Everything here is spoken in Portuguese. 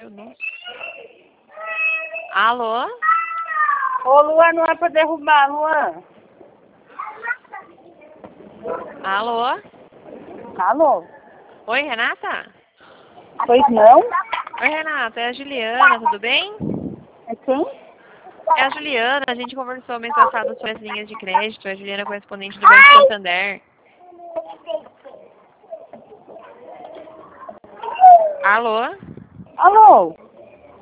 Nossa. Alô? Ô, Luan, não é pra derrubar, Luan. Alô? Alô? Oi, Renata? Pois não? Oi, Renata, é a Juliana, tudo bem? É quem? É a Juliana, a gente conversou mês passado sobre as linhas de crédito, a Juliana é correspondente do Banco Santander. Alô? Alô?